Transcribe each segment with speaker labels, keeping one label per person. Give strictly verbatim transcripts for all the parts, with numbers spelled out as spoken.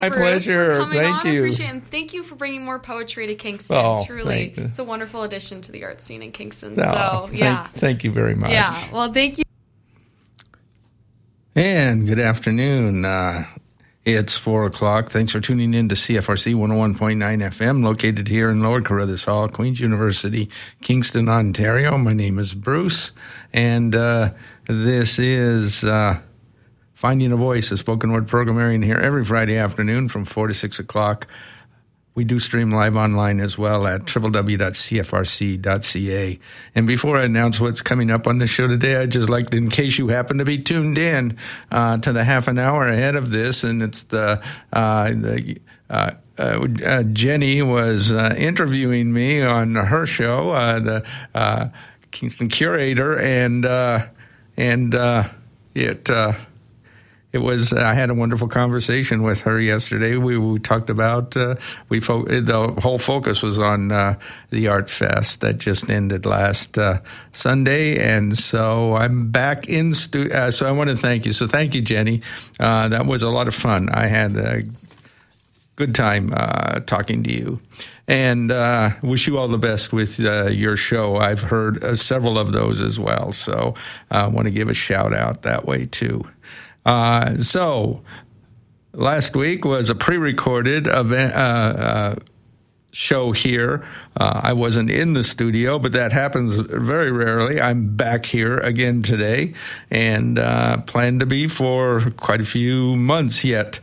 Speaker 1: My pleasure.
Speaker 2: For coming
Speaker 1: thank
Speaker 2: on.
Speaker 1: you.
Speaker 2: I appreciate it. And thank you for bringing more poetry to Kingston.
Speaker 1: Oh,
Speaker 2: Truly,
Speaker 1: it's
Speaker 2: a wonderful addition to the art scene in Kingston.
Speaker 1: No,
Speaker 2: so,
Speaker 1: thank,
Speaker 2: yeah.
Speaker 1: Thank you very much.
Speaker 2: Yeah. Well, thank you.
Speaker 1: And good afternoon. Uh, it's four o'clock. Thanks for tuning in to C F R C one oh one point nine F M, located here in Lower Carruthers Hall, Queen's University, Kingston, Ontario. My name is Bruce, and uh, this is uh, Finding a Voice, a spoken word program airing here every Friday afternoon from four to six o'clock. We do stream live online as well at w w w dot c f r c dot c a. And before I announce what's coming up on the show today, I'd just like to, in case you happen to be tuned in uh, to the half an hour ahead of this, and it's the, uh, the uh, uh, uh, Jenny was uh, interviewing me on her show, uh, the uh, Kingston Curator, and uh, and uh, it. Uh, It was. I had a wonderful conversation with her yesterday. We, we talked about. Uh, we fo- the whole focus was on uh, the Art Fest that just ended last uh, Sunday, and so I'm back in stu- uh, So I want to thank you. So thank you, Jenny. Uh, that was a lot of fun. I had a good time uh, talking to you, and uh, wish you all the best with uh, your show. I've heard uh, several of those as well, so I uh, want to give a shout out that way too. Uh, so last week was a pre-recorded event, uh, uh, show here. Uh, I wasn't in the studio, but that happens very rarely. I'm back here again today and uh, plan to be for quite a few months yet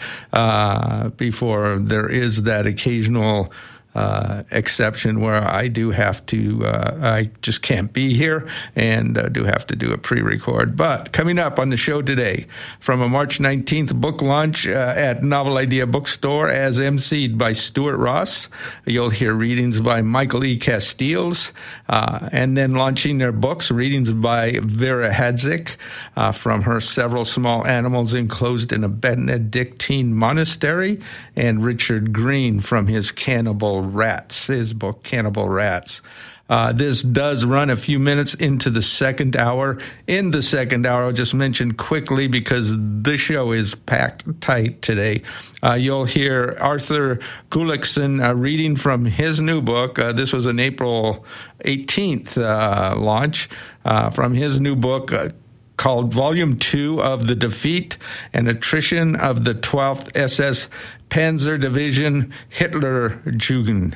Speaker 1: uh, before there is that occasional Uh, exception where I do have to, uh, I just can't be here and uh, do have to do a pre-record. But coming up on the show today, from a March nineteenth book launch uh, at Novel Idea Bookstore as emceed by Stuart Ross, you'll hear readings by Michael E. Castiles, uh, and then launching their books, readings by Vera Hadzik uh, from her Several Small Animals Enclosed in a Benedictine Monastery, and Richard Green from his Cannibal Rats, his book Cannibal Rats. Uh, this does run a few minutes into the second hour. In the second hour, I'll just mention quickly because the show is packed tight today. Uh, you'll hear Arthur Gullikson uh, reading from his new book. Uh, this was an April eighteenth uh, launch uh, from his new book uh, called Volume two of The Defeat and Attrition of the twelfth S S Panzer Division Hitlerjugend.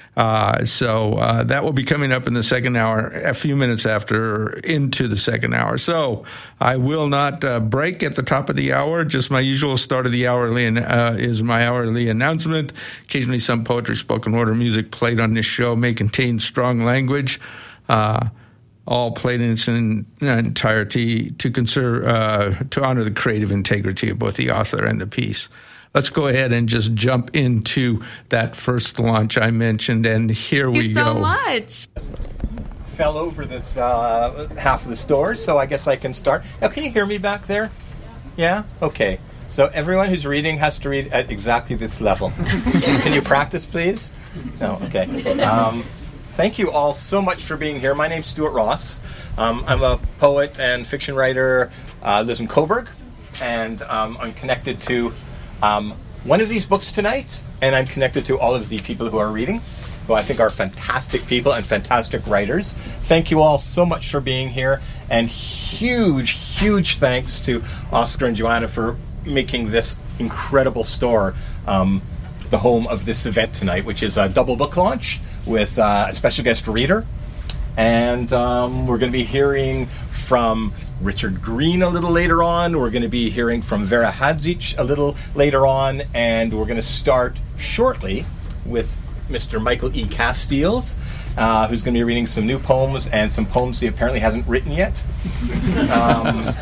Speaker 1: Uh, so uh, that will be coming up in the second hour, a few minutes after into the second hour. So I will not uh, break at the top of the hour. Just my usual start of the hourly uh, is my hourly announcement. Occasionally some poetry, spoken word, or music played on this show may contain strong language. Uh, all played in its entirety to conserve, uh, to honor the creative integrity of both the author and the piece. Let's go ahead and just jump into that first launch I mentioned, and here we go.
Speaker 2: Thank you so much.
Speaker 3: Fell over this uh, half of the store, so I guess I can start. Now, can you hear me back there? Yeah? Okay. So everyone who's reading has to read at exactly this level. Can you practice, please? No? Okay. Um, thank you all so much for being here. My name's Stuart Ross. Um, I'm a poet and fiction writer, uh, lives in Coburg, and um, I'm connected to Um, one of these books tonight, and I'm connected to all of the people who are reading, who I think are fantastic people and fantastic writers. Thank you all so much for being here, and huge, huge thanks to Oscar and Joanna for making this incredible store um, the home of this event tonight, which is a double book launch with uh, a special guest reader. And um, we're going to be hearing from Richard Green a little later on. We're going to be hearing from Vera Hadzik a little later on. And we're going to start shortly with Mister Michael E. Castiles, uh, who's going to be reading some new poems and some poems he apparently hasn't written yet. um,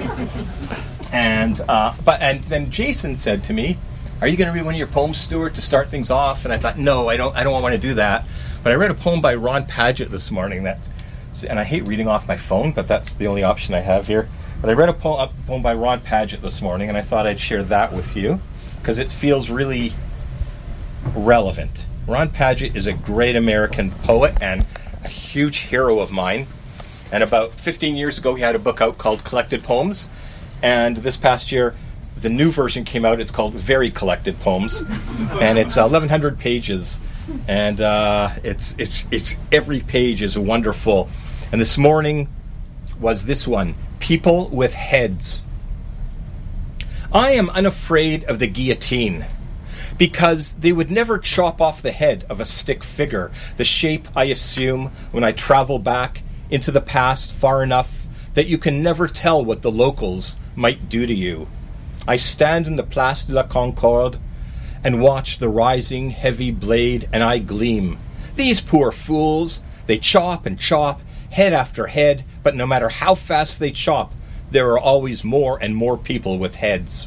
Speaker 3: and uh, but and then Jason said to me, "Are you going to read one of your poems, Stuart, to start things off?" And I thought, no, I don't. I don't want to do that. But I read a poem by Ron Padgett this morning that. And I hate reading off my phone, but that's the only option I have here. But I read a poem, a poem by Ron Padgett this morning, and I thought I'd share that with you because it feels really relevant. Ron Padgett is a great American poet and a huge hero of mine. And about fifteen years ago, he had a book out called Collected Poems. And this past year, the new version came out. It's called Very Collected Poems, and it's eleven hundred pages, and uh, it's it's it's every page is wonderful. And this morning was this one: People with Heads. I am unafraid of the guillotine, because they would never chop off the head of a stick figure, the shape I assume when I travel back into the past far enough that you can never tell what the locals might do to you. I stand in the Place de la Concorde and watch the rising heavy blade, and I gleam. These poor fools, they chop and chop, head after head, but no matter how fast they chop, there are always more and more people with heads.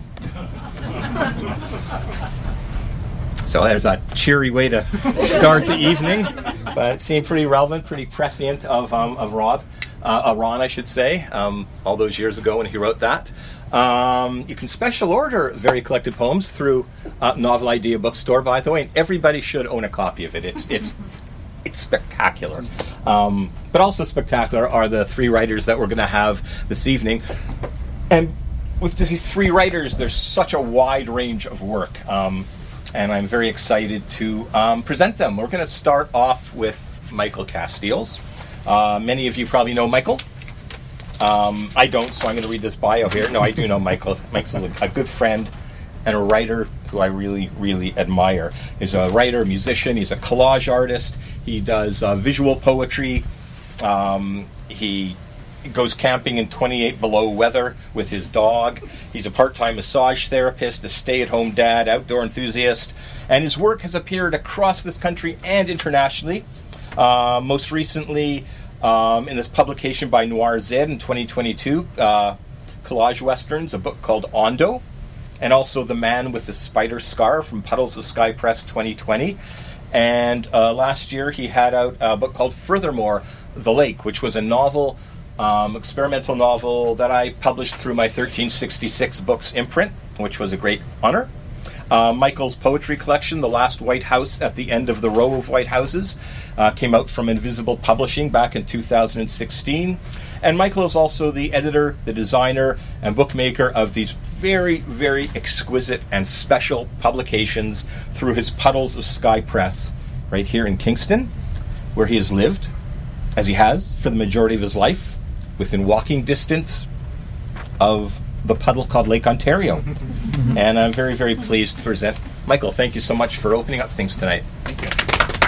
Speaker 3: So there's a cheery way to start the evening, but it seemed pretty relevant, pretty prescient of um, of Rob, uh, uh, Ron, I should say, um, all those years ago when he wrote that. Um, you can special order Very Collected Poems through uh, Novel Idea Bookstore, by the way, and everybody should own a copy of it. It's it's it's spectacular. Um, but also spectacular are the three writers that we're going to have this evening. And with these three writers, there's such a wide range of work. Um, and I'm very excited to um, present them. We're going to start off with Michael Castiels. Uh, many of you probably know Michael. Um, I don't, so I'm going to read this bio here. No, I do know Michael. Michael's a, a good friend and a writer who I really, really admire. He's a writer, musician. He's a collage artist. He does uh, visual poetry. Um, he goes camping in twenty-eight below weather with his dog. He's a part-time massage therapist, a stay-at-home dad, outdoor enthusiast, and his work has appeared across this country and internationally. Uh, most recently, um, in this publication by Noir Zed in twenty twenty-two, uh, Collage Westerns, a book called Ondo, and also The Man with the Spider Scar from Puddles of Sky Press twenty twenty. And uh, last year he had out a book called Furthermore, The Lake, which was a novel, um, experimental novel that I published through my thirteen sixty-six Books imprint, which was a great honor. Uh, Michael's poetry collection, The Last White House at the End of the Row of White Houses, uh, came out from Invisible Publishing back in two thousand sixteen. And Michael is also the editor, the designer, and bookmaker of these very, very exquisite and special publications through his Puddles of Sky Press, right here in Kingston, where he has lived, as he has for the majority of his life, within walking distance of the puddle called Lake Ontario. And I'm very, very pleased to present Michael. Thank you so much for opening up things tonight.
Speaker 4: Thank you.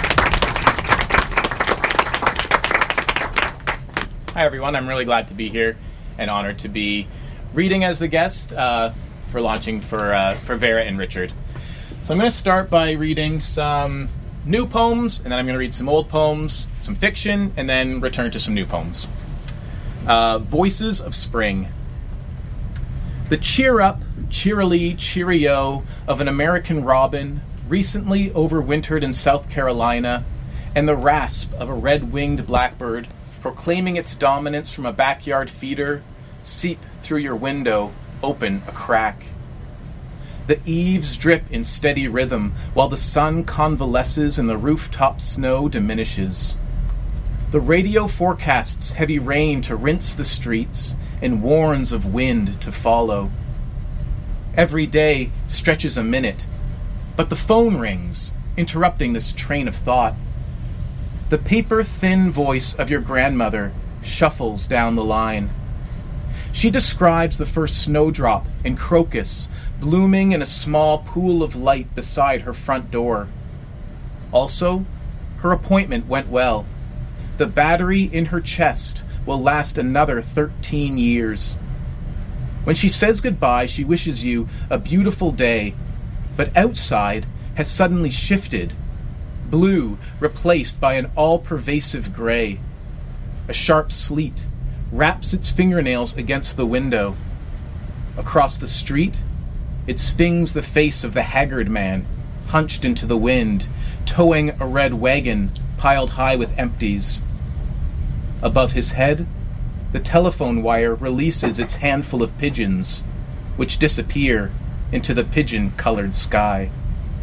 Speaker 4: Hi, everyone. I'm really glad to be here and honored to be reading as the guest uh, for launching for uh, for Vera and Richard. So I'm going to start by reading some new poems, and then I'm going to read some old poems, some fiction, and then return to some new poems. Uh, Voices of Spring. The cheer-up, cheerily cheerio of an American robin recently overwintered in South Carolina, and the rasp of a red-winged blackbird proclaiming its dominance from a backyard feeder seep through your window, open a crack. The eaves drip in steady rhythm while the sun convalesces and the rooftop snow diminishes. The radio forecasts heavy rain to rinse the streets and warns of wind to follow. Every day stretches a minute, but the phone rings, interrupting this train of thought. The paper-thin voice of your grandmother shuffles down the line. She describes the first snowdrop and crocus blooming in a small pool of light beside her front door. Also, her appointment went well. The battery in her chest will last another thirteen years. When she says goodbye, she wishes you a beautiful day, but outside has suddenly shifted. Blue replaced by an all-pervasive gray. A sharp sleet wraps its fingernails against the window. Across the street, it stings the face of the haggard man, hunched into the wind, towing a red wagon piled high with empties. Above his head, the telephone wire releases its handful of pigeons, which disappear into the pigeon-colored sky.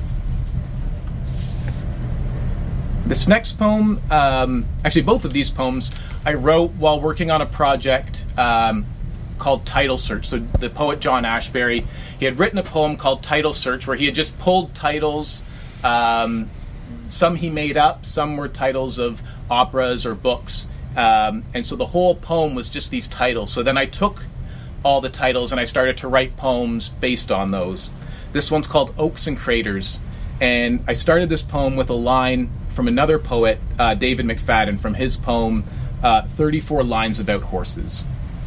Speaker 4: This next poem, um, actually both of these poems, I wrote while working on a project um, called Title Search. So the poet John Ashbery, he had written a poem called Title Search where he had just pulled titles. Um, some he made up, some were titles of operas or books. Um, and so the whole poem was just these titles. So then I took all the titles and I started to write poems based on those. This one's called Oaks and Craters. And I started this poem with a line from another poet, uh, David McFadden, from his poem, uh, thirty-four Lines About Horses.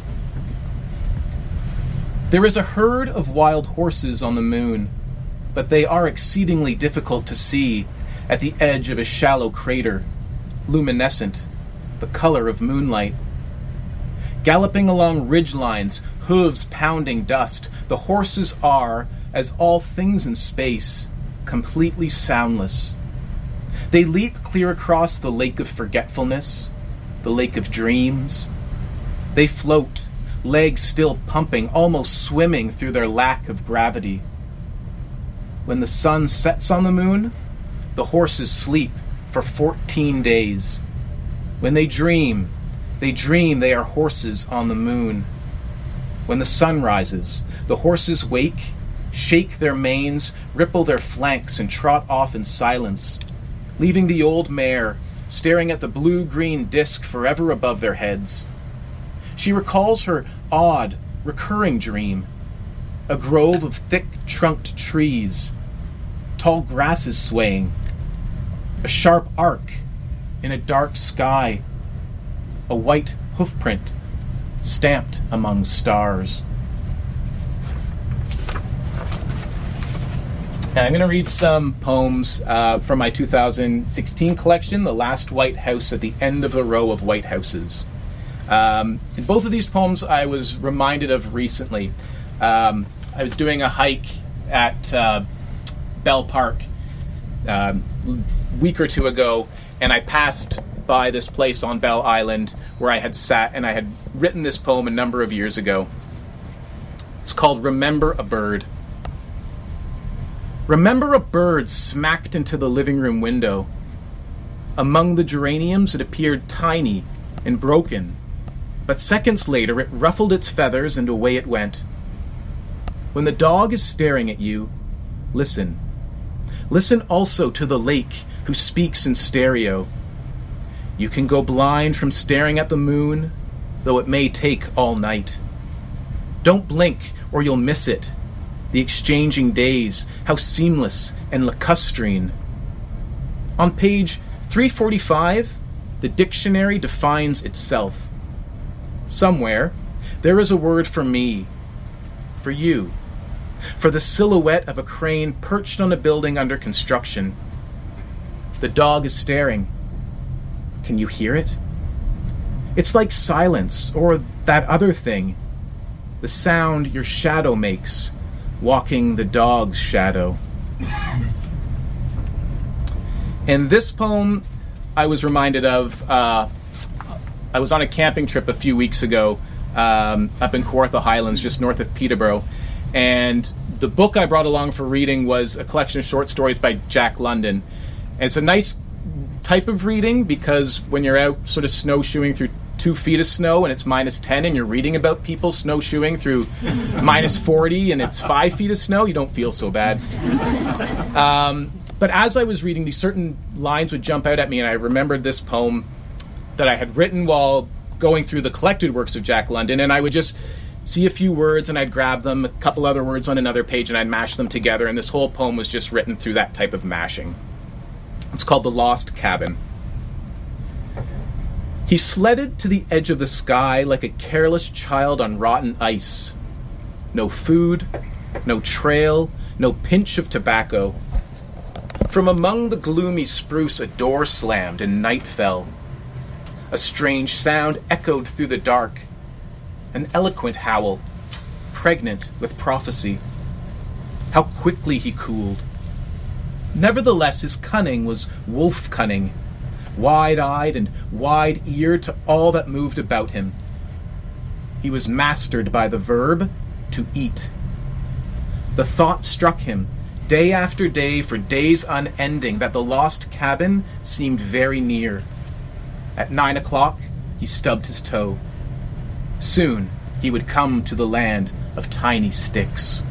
Speaker 4: There is a herd of wild horses on the moon, but they are exceedingly difficult to see at the edge of a shallow crater, luminescent, the color of moonlight. Galloping along ridge lines, hooves pounding dust, the horses are, as all things in space, completely soundless. They leap clear across the lake of forgetfulness, the lake of dreams. They float, legs still pumping, almost swimming through their lack of gravity. When the sun sets on the moon, the horses sleep for fourteen days. When they dream, they dream they are horses on the moon. When the sun rises, the horses wake, shake their manes, ripple their flanks, and trot off in silence, leaving the old mare staring at the blue-green disk forever above their heads. She recalls her odd, recurring dream, a grove of thick-trunked trees, tall grasses swaying, a sharp arc in a dark sky, a white hoofprint stamped among stars. And I'm going to read some poems uh, from my two thousand sixteen collection, The Last White House at the End of the Row of White Houses. Um, in both of these poems I was reminded of recently. Um, I was doing a hike at uh, Bell Park uh, a week or two ago, and I passed by this place on Bell Island where I had sat, and I had written this poem a number of years ago. It's called Remember a Bird. Remember a bird smacked into the living room window. Among the geraniums it appeared tiny and broken, but seconds later it ruffled its feathers and away it went. When the dog is staring at you, listen. Listen also to the lake who speaks in stereo. You can go blind from staring at the moon, though it may take all night. Don't blink or you'll miss it. The exchanging days, how seamless and lacustrine. On page three forty-five, the dictionary defines itself. Somewhere, there is a word for me, for you, for the silhouette of a crane perched on a building under construction. The dog is staring. Can you hear it? It's like silence, or that other thing, the sound your shadow makes, walking the dog's shadow. And this poem I was reminded of, uh, I was on a camping trip a few weeks ago um, up in Kawartha Highlands, just north of Peterborough, and the book I brought along for reading was a collection of short stories by Jack London. And it's a nice type of reading because when you're out sort of snowshoeing through two feet of snow and it's minus ten and you're reading about people snowshoeing through minus forty and it's five feet of snow, you don't feel so bad. Um, but as I was reading, these certain lines would jump out at me, and I remembered this poem that I had written while going through the collected works of Jack London, and I would just see a few words and I'd grab them, a couple other words on another page, and I'd mash them together, and this whole poem was just written through that type of mashing. It's called The Lost Cabin. He sledded to the edge of the sky like a careless child on rotten ice. No food, no trail, no pinch of tobacco. From among the gloomy spruce a door slammed and night fell. A strange sound echoed through the dark. An eloquent howl, pregnant with prophecy. How quickly he cooled. Nevertheless, his cunning was wolf cunning, wide-eyed and wide-eared to all that moved about him. He was mastered by the verb to eat. The thought struck him, day after day for days unending, that the lost cabin seemed very near. At nine o'clock, he stubbed his toe. Soon, he would come to the land of tiny sticks.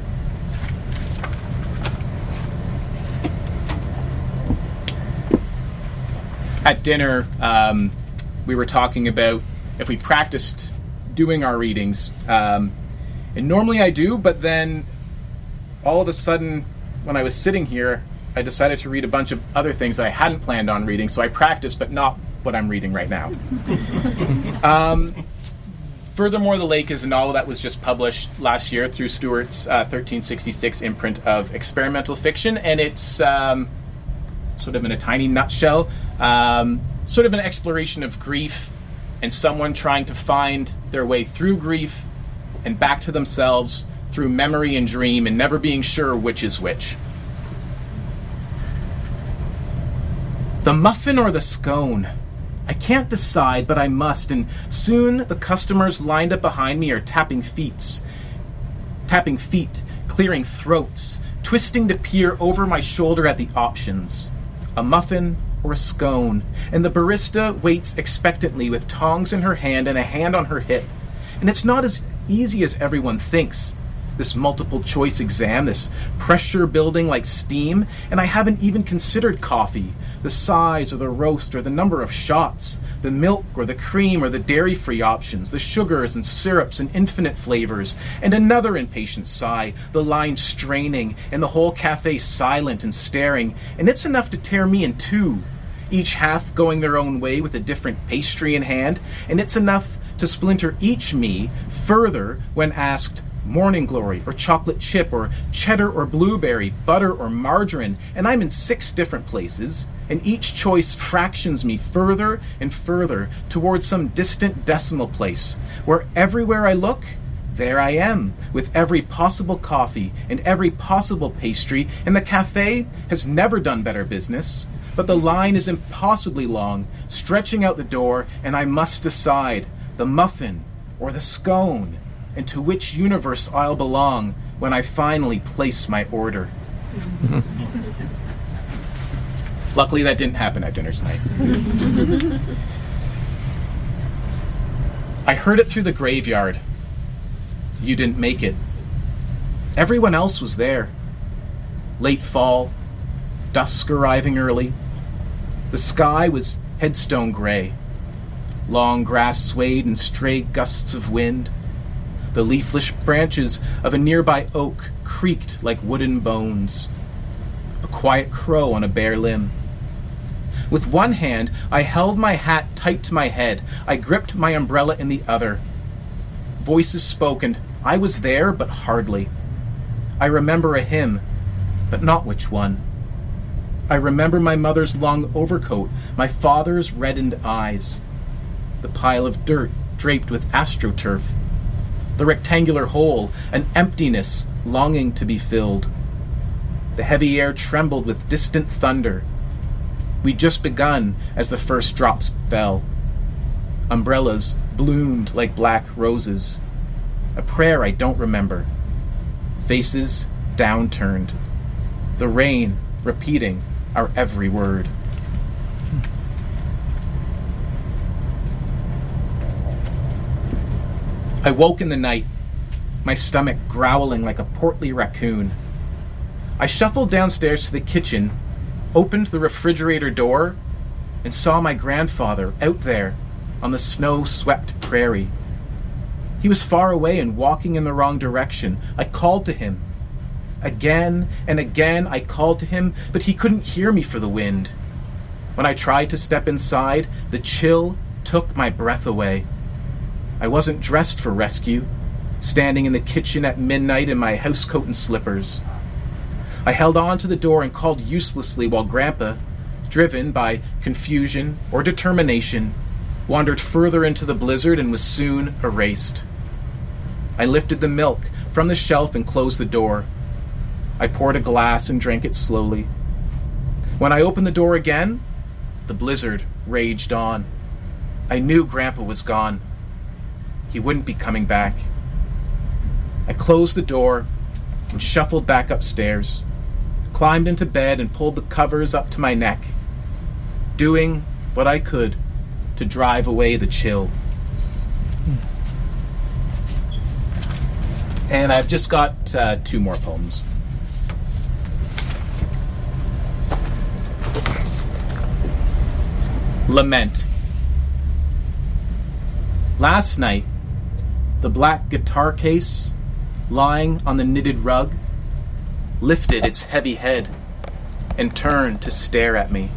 Speaker 4: At dinner, um, we were talking about if we practiced doing our readings. Um, and normally I do, but then all of a sudden, when I was sitting here, I decided to read a bunch of other things that I hadn't planned on reading, so I practiced, but not what I'm reading right now. um, Furthermore, The Lake is a novel that was just published last year through Stewart's uh, thirteen sixty-six imprint of experimental fiction, and it's um, sort of in a tiny nutshell, um, sort of an exploration of grief and someone trying to find their way through grief and back to themselves through memory and dream and never being sure which is which. The muffin or the scone? I can't decide, but I must, and soon the customers lined up behind me are tapping feet, tapping feet, clearing throats, twisting to peer over my shoulder at the options. A muffin or a scone, and the barista waits expectantly with tongs in her hand and a hand on her hip. And it's not as easy as everyone thinks. This multiple choice exam, this pressure building like steam, and I haven't even considered coffee, the size or the roast or the number of shots, the milk or the cream or the dairy-free options, the sugars and syrups and infinite flavors, and another impatient sigh, the line straining, and the whole cafe silent and staring, and it's enough to tear me in two, each half going their own way with a different pastry in hand, and it's enough to splinter each me further when asked, Morning Glory, or chocolate chip, or cheddar or blueberry, butter or margarine, and I'm in six different places, and each choice fractions me further and further towards some distant decimal place, where everywhere I look, there I am, with every possible coffee and every possible pastry, and the cafe has never done better business, but the line is impossibly long, stretching out the door, and I must decide, the muffin or the scone, and to which universe I'll belong when I finally place my order. Luckily, that didn't happen at dinner tonight. I heard it through the graveyard. You didn't make it. Everyone else was there. Late fall, dusk arriving early. The sky was headstone gray. Long grass swayed in stray gusts of wind. The leafless branches of a nearby oak creaked like wooden bones. A quiet crow on a bare limb. With one hand, I held my hat tight to my head. I gripped my umbrella in the other. Voices spoke, and I was there, but hardly. I remember a hymn, but not which one. I remember my mother's long overcoat, my father's reddened eyes, the pile of dirt draped with astroturf, the rectangular hole, an emptiness longing to be filled. The heavy air trembled with distant thunder. We'd just begun as the first drops fell. Umbrellas bloomed like black roses. A prayer I don't remember. Faces downturned. The rain repeating our every word. I woke in the night, my stomach growling like a portly raccoon. I shuffled downstairs to the kitchen, opened the refrigerator door, and saw my grandfather out there on the snow-swept prairie. He was far away and walking in the wrong direction. I called to him. Again and again I called to him, but he couldn't hear me for the wind. When I tried to step inside, the chill took my breath away. I wasn't dressed for rescue, standing in the kitchen at midnight in my housecoat and slippers. I held on to the door and called uselessly while Grandpa, driven by confusion or determination, wandered further into the blizzard and was soon erased. I lifted the milk from the shelf and closed the door. I poured a glass and drank it slowly. When I opened the door again, the blizzard raged on. I knew Grandpa was gone. He wouldn't be coming back. I closed the door and shuffled back upstairs, climbed into bed and pulled the covers up to my neck, doing what I could to drive away the chill. And I've just got uh, two more poems. Lament. Last night, the black guitar case, lying on the knitted rug, lifted its heavy head and turned to stare at me.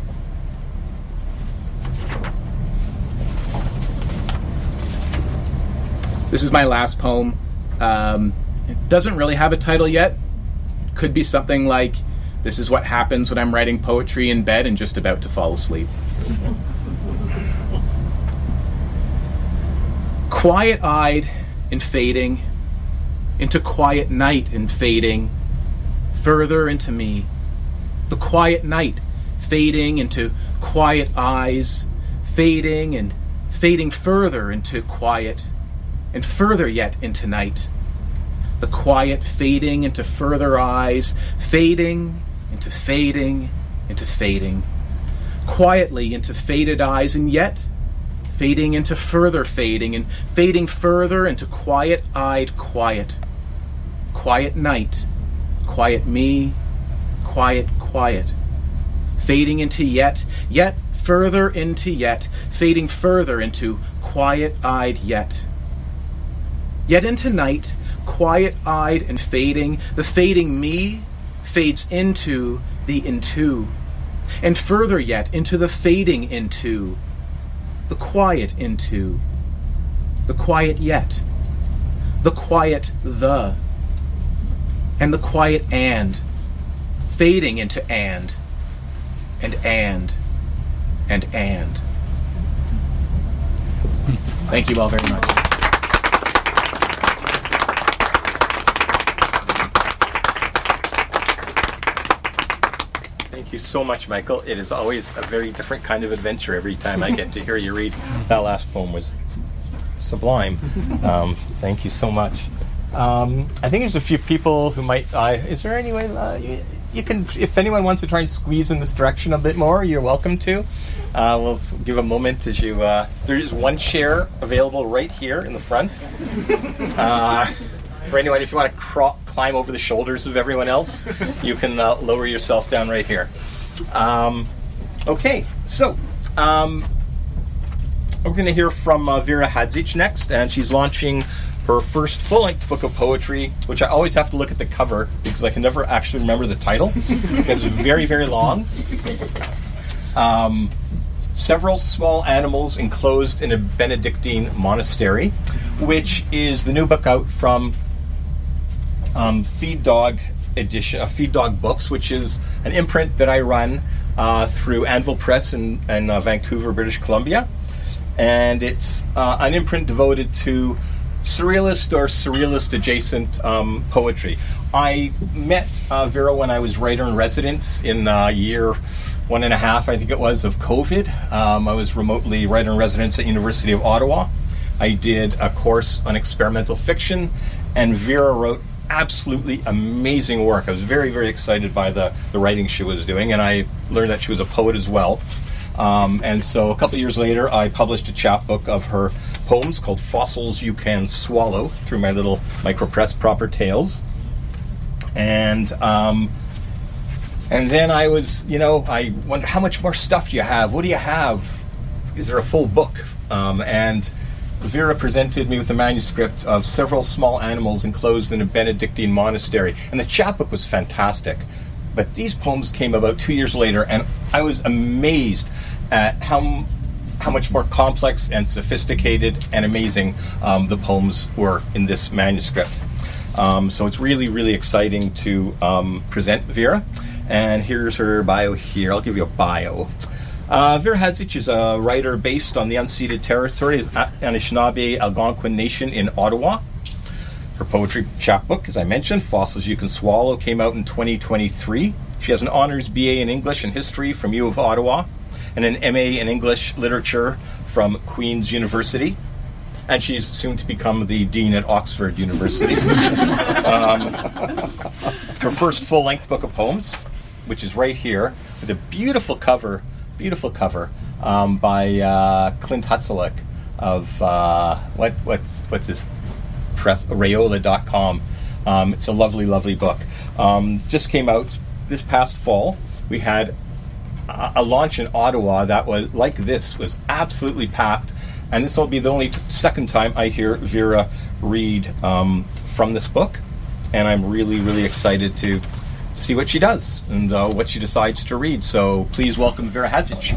Speaker 4: This is my last poem. Um, it doesn't really have a title yet. Could be something like, "This is what happens when I'm writing poetry in bed and just about to fall asleep." Quiet-eyed and fading, into quiet night and fading, further into me. The quiet night fading into quiet eyes, fading and fading further into quiet, and further yet into night. The quiet fading into further eyes, fading into fading into fading, quietly into faded eyes, and yet fading into further fading, and fading further into quiet-eyed quiet. Quiet night, quiet me, quiet, quiet. Fading into yet, yet further into yet, fading further into quiet-eyed yet. Yet into night, quiet-eyed and fading, the fading me fades into the into, and further yet into the fading into, the quiet into, the quiet yet, the quiet the, and the quiet and, fading into and, and and, and and. Thank you all very much.
Speaker 3: Thank you so much, Michael. It is always a very different kind of adventure every time I get to hear you read. That last poem was sublime. Um, thank you so much. Um, I think there's a few people who might... Uh, is there any way... Uh, you, you can, if anyone wants to try and squeeze in this direction a bit more, you're welcome to. Uh, we'll give a moment as you... Uh, there is one chair available right here in the front. Uh, for anyone, if you want to crawl... climb over the shoulders of everyone else, you can uh, lower yourself down right here. Um, okay, so um, we're going to hear from uh, Vera Hadzic next, and she's launching her first full-length book of poetry, which I always have to look at the cover because I can never actually remember the title because it's very, very long. Um, Several Small Animals Enclosed in a Benedictine Monastery, which is the new book out from Um, Feed Dog edition, uh, Feed Dog Books, which is an imprint that I run uh, through Anvil Press in, in uh, Vancouver, British Columbia, and it's uh, an imprint devoted to surrealist or surrealist adjacent um, poetry. I met uh, Vera when I was writer in residence in uh, year one and a half, I think it was, of COVID. Um, I was remotely writer in residence at University of Ottawa. I did a course on experimental fiction, and Vera wrote absolutely amazing work. I was very, very excited by the, the writing she was doing, and I learned that she was a poet as well. Um, and so a couple of years later, I published a chapbook of her poems called Fossils You Can Swallow through my little micropress Proper Tales. And um, and then I was, you know, I wondered, how much more stuff do you have? What do you have? Is there a full book? Um, and Vera presented me with a manuscript of Several Small Animals Enclosed in a Benedictine Monastery. And the chapbook was fantastic. But these poems came about two years later, and I was amazed at how how much more complex and sophisticated and amazing um, the poems were in this manuscript. Um, so it's really, really exciting to um, present Vera. And here's her bio here. I'll give you a bio. Uh, Vera Hadzic is a writer based on the unceded territory of Anishinaabe Algonquin Nation in Ottawa. Her poetry chapbook, as I mentioned, Fossils You Can Swallow, came out in twenty twenty-three. She has an Honours B A in English and History from U of Ottawa and an M A in English Literature from Queen's University. And she's soon to become the Dean at Oxford University. um, her first full-length book of poems, which is right here, with a beautiful cover Beautiful cover um, by uh, Clint Hutzelik of uh, what what's what's his press Rayola dot com. Um, it's a lovely, lovely book. Um, just came out this past fall. We had a, a launch in Ottawa that was like this, was absolutely packed. And this will be the only t- second time I hear Vera read um, from this book. And I'm really, really excited to see what she does and uh, what she decides to read. So please welcome Vera Hadzic.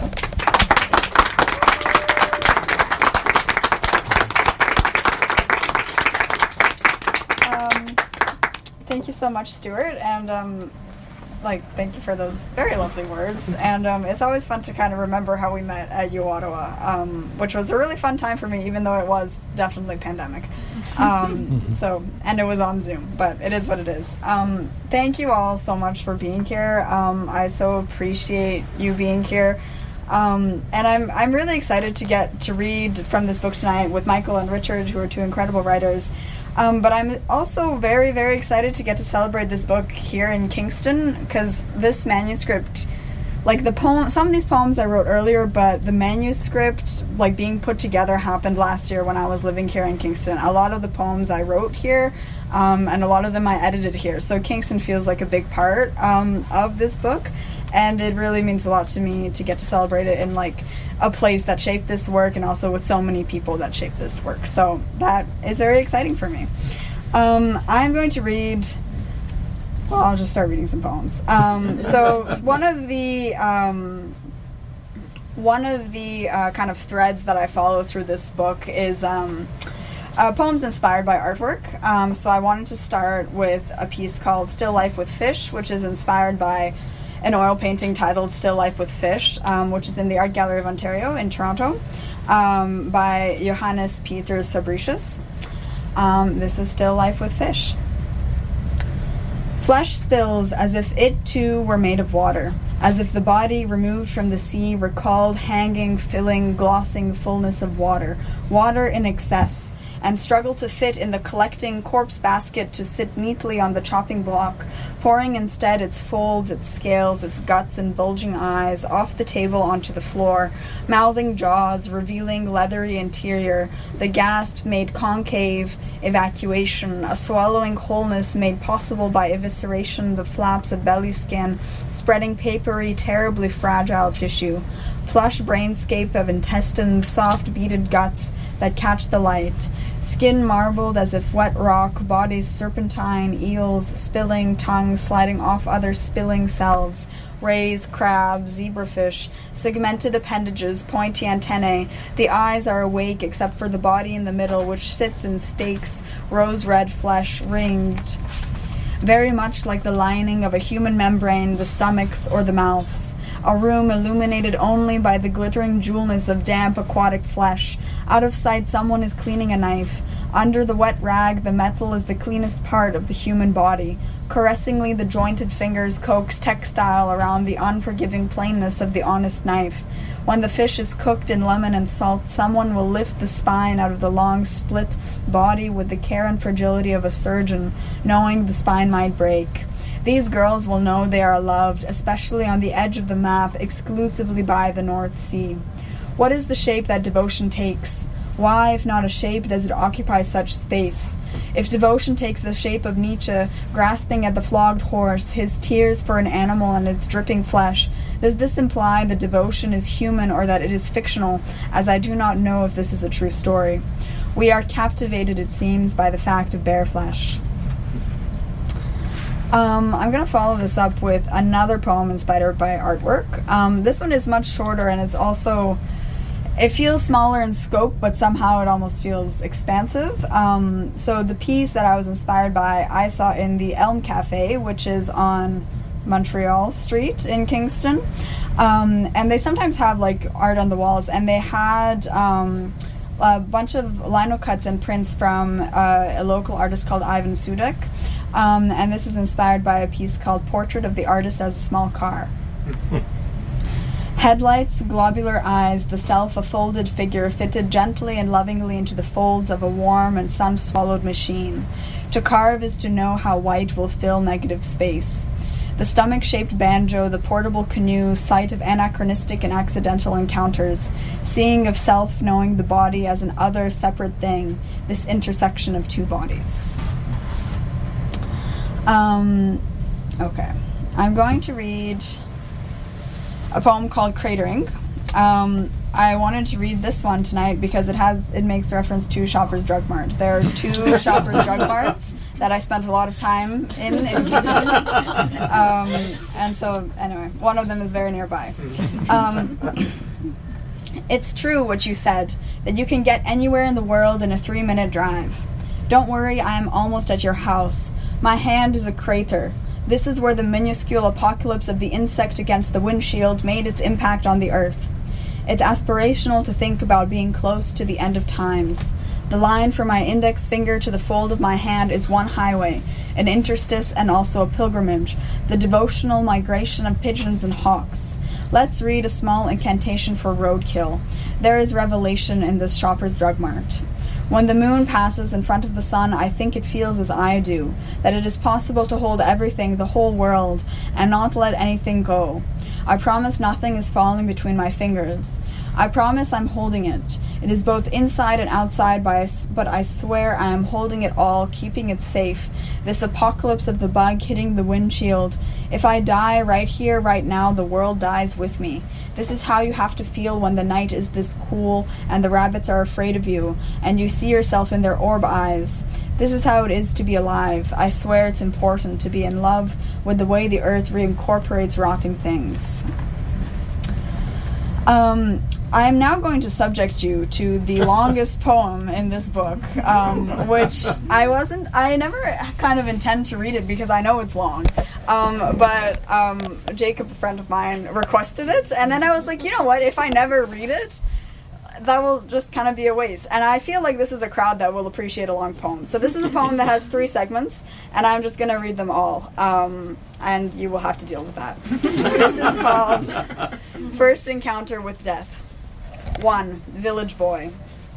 Speaker 5: Um, thank you so much, Stuart. And um, like, thank you for those very lovely words. And um, it's always fun to kind of remember how we met at U Ottawa, um, which was a really fun time for me, even though it was definitely pandemic. Um, so, and it was on Zoom, but it is what it is. Um, thank you all so much for being here. Um, I so appreciate you being here. Um, and I'm I'm really excited to get to read from this book tonight with Michael and Richard, who are two incredible writers. Um, but I'm also very, very excited to get to celebrate this book here in Kingston, because this manuscript, like the poem, some of these poems I wrote earlier, but the manuscript, like being put together, happened last year when I was living here in Kingston. A lot of the poems I wrote here, um, and a lot of them I edited here. So Kingston feels like a big part um, of this book. And it really means a lot to me to get to celebrate it in like a place that shaped this work, and also with so many people that shaped this work. So that is very exciting for me. Um, I'm going to read, well, I'll just start reading some poems. Um, so one of the um, one of the uh, kind of threads that I follow through this book is um, uh, poems inspired by artwork. Um, so I wanted to start with a piece called Still Life with Fish, which is inspired by an oil painting titled Still Life with Fish, um, which is in the Art Gallery of Ontario in Toronto, um, by Johannes Peters Fabricius. Um, this is Still Life with Fish. Flesh spills as if it too were made of water, as if the body removed from the sea recalled hanging, filling, glossing fullness of water, water in excess, and struggled to fit in the collecting corpse basket to sit neatly on the chopping block, pouring instead its folds, its scales, its guts and bulging eyes off the table onto the floor, mouthing jaws, revealing leathery interior, the gasp made concave evacuation, a swallowing wholeness made possible by evisceration, the flaps of belly skin, spreading papery, terribly fragile tissue, plush brainscape of intestines, soft beaded guts that catch the light, skin marbled as if wet rock, bodies serpentine, eels spilling, tongues sliding off other spilling selves, rays, crabs, zebrafish, segmented appendages, pointy antennae. The eyes are awake except for the body in the middle, which sits in stakes, rose-red flesh, ringed, very much like the lining of a human membrane, the stomachs or the mouths. A room illuminated only by the glittering jewelness of damp aquatic flesh. Out of sight, someone is cleaning a knife. Under the wet rag, the metal is the cleanest part of the human body. Caressingly, the jointed fingers coax textile around the unforgiving plainness of the honest knife. When the fish is cooked in lemon and salt, someone will lift the spine out of the long, split body with the care and fragility of a surgeon, knowing the spine might break. These girls will know they are loved, especially on the edge of the map, exclusively by the North Sea. What is the shape that devotion takes? Why, if not a shape, does it occupy such space? If devotion takes the shape of Nietzsche, grasping at the flogged horse, his tears for an animal and its dripping flesh, does this imply that devotion is human or that it is fictional, as I do not know if this is a true story? We are captivated, it seems, by the fact of bare flesh. Um, I'm going to follow this up with another poem inspired by artwork. Um, this one is much shorter, and it's also, it feels smaller in scope, but somehow it almost feels expansive. Um, so the piece that I was inspired by, I saw in the Elm Cafe, which is on Montreal Street in Kingston. Um, and they sometimes have like art on the walls, and they had um, a bunch of lino cuts and prints from uh, a local artist called Ivan Sudek. Um, and this is inspired by a piece called Portrait of the Artist as a Small Car. Headlights, globular eyes, the self a folded figure fitted gently and lovingly into the folds of a warm and sun-swallowed machine. To carve is to know how white will fill negative space. The stomach-shaped banjo, the portable canoe, site of anachronistic and accidental encounters, seeing of self, knowing the body as an other, separate thing, this intersection of two bodies. Um, okay. I'm going to read a poem called Cratering. Um, I wanted to read this one tonight because it has it makes reference to Shoppers Drug Mart. There are two Shoppers Drug Marts that I spent a lot of time in in Kingston. Um, and so, anyway, one of them is very nearby. Um, it's true what you said, that you can get anywhere in the world in a three-minute drive. Don't worry, I am almost at your house. My hand is a crater. This is where the minuscule apocalypse of the insect against the windshield made its impact on the earth. It's aspirational to think about being close to the end of times. The line from my index finger to the fold of my hand is one highway, an interstice and also a pilgrimage, the devotional migration of pigeons and hawks. Let's read a small incantation for roadkill. There is revelation in this Shoppers Drug Mart. When the moon passes in front of the sun, I think it feels as I do, that it is possible to hold everything, the whole world, and not let anything go. I promise nothing is falling between my fingers. I promise I'm holding it. It is both inside and outside, but I swear I am holding it all, keeping it safe. This apocalypse of the bug hitting the windshield. If I die right here, right now, the world dies with me. This is how you have to feel when the night is this cool and the rabbits are afraid of you, and you see yourself in their orb eyes. This is how it is to be alive. I swear it's important to be in love with the way the earth reincorporates rotting things. Um, I am now going to subject you to the longest poem in this book, um, which I wasn't, I never kind of intend to read it because I know it's long. Um, but um, Jacob, a friend of mine, requested it, and then I was like, you know what, if I never read it, that will just kind of be a waste. And I feel like this is a crowd that will appreciate a long poem. So this is a poem that has three segments, and I'm just going to read them all. Um, and you will have to deal with that. This is called First Encounter with Death. One, Village Boy.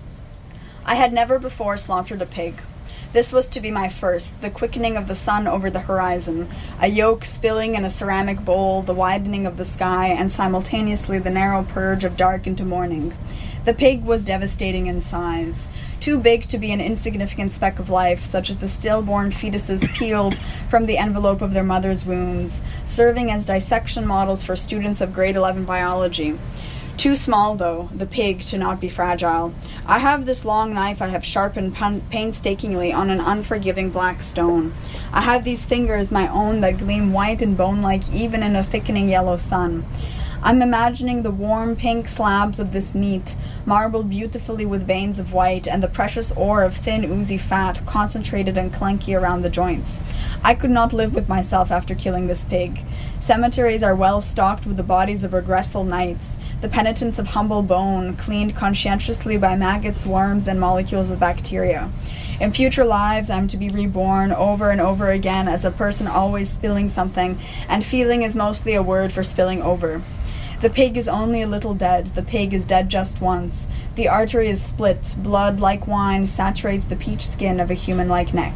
Speaker 5: I had never before slaughtered a pig. This was to be my first, the quickening of the sun over the horizon, a yolk spilling in a ceramic bowl, the widening of the sky, and simultaneously the narrow purge of dark into morning. The pig was devastating in size, too big to be an insignificant speck of life, such as the stillborn fetuses peeled from the envelope of their mother's wombs, serving as dissection models for students of grade eleven biology. Too small, though, the pig, to not be fragile. I have this long knife I have sharpened painstakingly on an unforgiving black stone. I have these fingers, my own, that gleam white and bone-like even in a thickening yellow sun. I'm imagining the warm pink slabs of this meat, marbled beautifully with veins of white, and the precious ore of thin, oozy fat, concentrated and clanky around the joints. I could not live with myself after killing this pig. Cemeteries are well stocked with the bodies of regretful knights, the penitents of humble bone, cleaned conscientiously by maggots, worms, and molecules of bacteria. In future lives, I'm to be reborn over and over again as a person always spilling something, and feeling is mostly a word for spilling over. The pig is only a little dead. The pig is dead just once. The artery is split. Blood, like wine, saturates the peach skin of a human-like neck.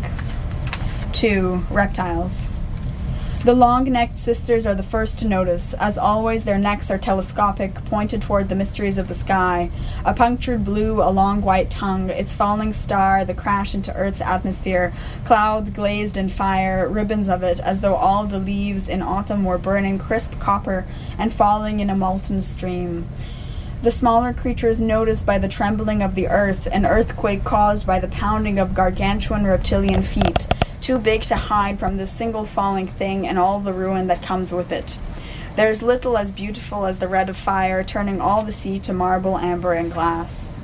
Speaker 5: Two, reptiles. The long-necked sisters are the first to notice. As always, their necks are telescopic, pointed toward the mysteries of the sky. A punctured blue, a long white tongue, its falling star, the crash into Earth's atmosphere, clouds glazed in fire, ribbons of it, as though all the leaves in autumn were burning crisp copper and falling in a molten stream. The smaller creatures noticed by the trembling of the earth, an earthquake caused by the pounding of gargantuan reptilian feet, too big to hide from this single falling thing and all the ruin that comes with it. There is little as beautiful as the red of fire, turning all the sea to marble, amber, and glass.